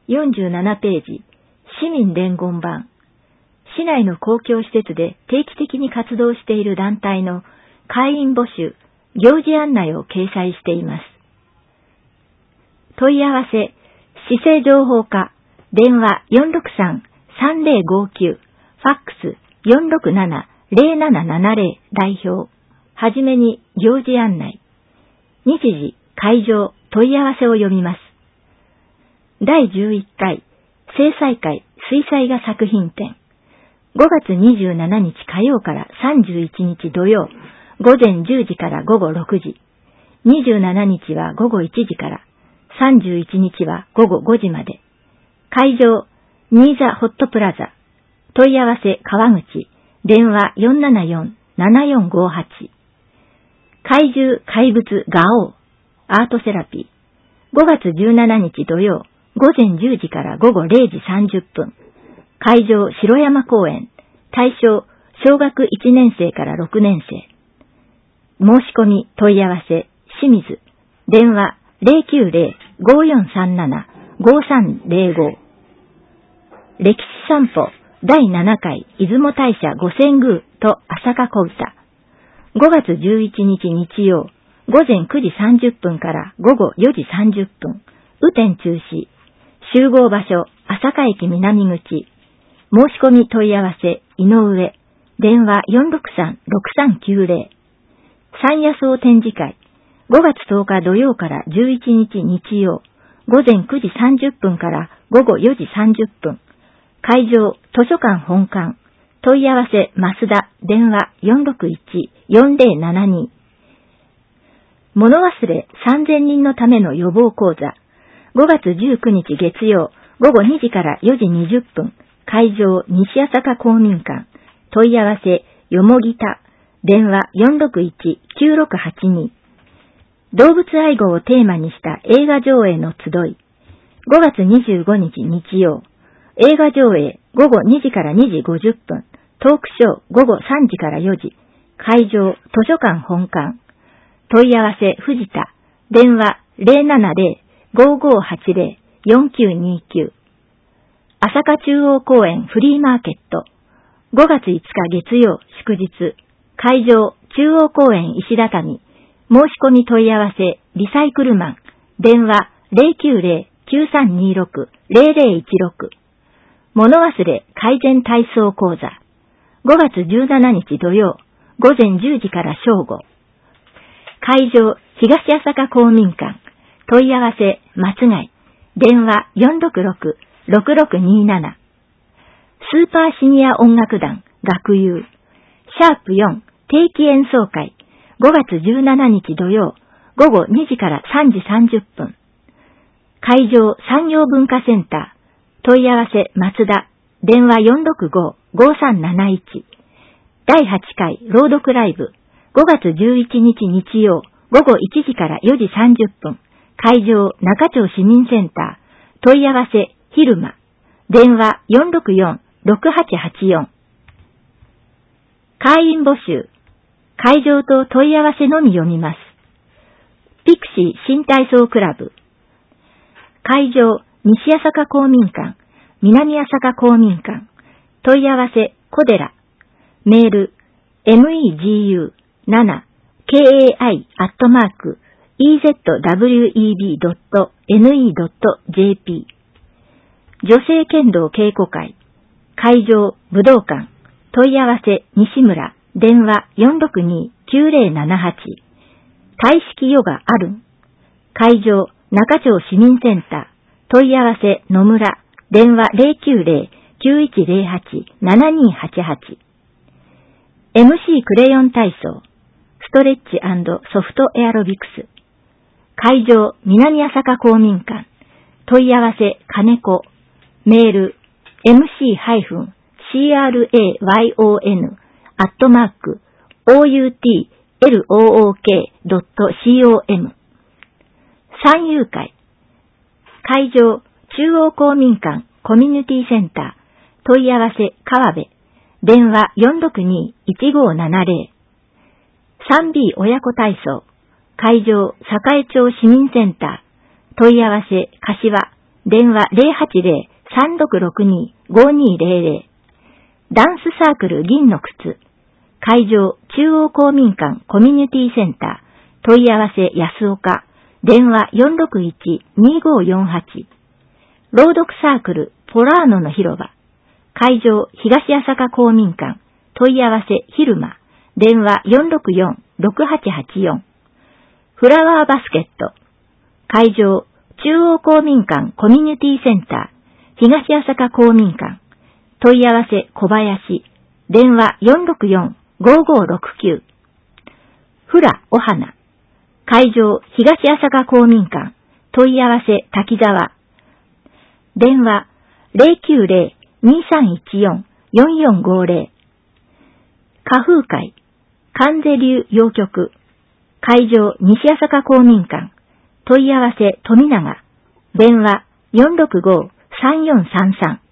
47ページ、市民伝言板。市内の公共施設で定期的に活動している団体の会員募集、行事案内を掲載しています。問い合わせ、市政情報課、電話463-3059、ファックス467-0770、代表。はじめに行事案内。日時、会場、問い合わせを読みます。第11回、青彩会水彩画作品展。5月27日火曜から31日土曜、午前10時から午後6時。27日は午後1時から、31日は午後5時まで。会場、新座ホットプラザ。問い合わせ川口、電話474-7458。怪獣怪物ガオー、アートセラピー。5月17日土曜、午前10時から午後0時30分。会場城山公園。対象、小学1年生から6年生。申し込み問い合わせ、清水。電話090-5437-5305。歴史散歩第7回出雲大社五千宮と朝香小歌。5月11日日曜、午前9時30分から午後4時30分。雨天中止。集合場所、朝香駅南口。申し込み問い合わせ、井上。電話463-6390。山野草展示会。5月10日土曜から11日日曜。午前9時30分から午後4時30分。会場、図書館本館。問い合わせ、増田。電話461-4072。物忘れ3000人のための予防講座。5月19日月曜、午後2時から4時20分。会場、西朝霞公民館。問い合わせ、よもぎた。電話461-9682。動物愛護をテーマにした映画上映の集い。5月25日日曜。映画上映、午後2時から2時50分。トークショー、午後3時から4時。会場、図書館本館。問い合わせ、藤田。電話070-5580-4929。朝霞中央公園フリーマーケット。5月5日月曜、祝日。会場、中央公園石畳。申し込み問い合わせ、リサイクルマン。電話090-9326-0016。物忘れ改善体操講座。5月17日土曜、午前10時から正午。会場、東朝霞公民館。問い合わせ、松貝。電話466-6627。スーパーシニア音楽団、学友。シャープ4、定期演奏会。5月17日土曜、午後2時から3時30分。会場、産業文化センター。問い合わせ、松田。電話465-5371。第8回朗読ライブ。5月11日日曜、午後1時から4時30分。会場、中町市民センター。問い合わせ、昼間。電話464-6884。会員募集。会場と問い合わせのみ読みます。ピクシー新体操クラブ。会場、西朝霞公民館、南朝霞公民館。問い合わせ、小寺。メール、megu7-kai@ezweb.ne.jp。女性剣道稽古会。会場、武道館。問い合わせ、西村。電話462-9078。体式ヨガあるん。会場、中町市民センター。問い合わせ、野村。電話090-9108-7288。MC クレヨン体操。ストレッチ&ソフトエアロビクス。会場、南朝霞公民館。問い合わせ、金子。メール、mc-crayon@outlook.com。山友会。会場、中央公民館コミュニティセンター。問い合わせ、川辺。電話462-1570。3B 親子体操。会場、栄町市民センター。問い合わせ、柏。 電話080-3662-5200。ダンスサークル銀の靴。会場中央公民館コミュニティセンター。問い合わせ安岡。電話461-2548。朗読サークルポラーノの広場。会場東朝霞公民館。問い合わせ昼間。電話464-6884。フラワーバスケット。会場中央公民館コミュニティセンター。東朝霞公民館。問い合わせ小林。電話464-5569。フラお花。会場東朝霞公民館。問い合わせ滝沢。電話090-2314-4450。花風会。関税流洋曲。会場西朝霞公民館。問い合わせ富永。電話465-3433。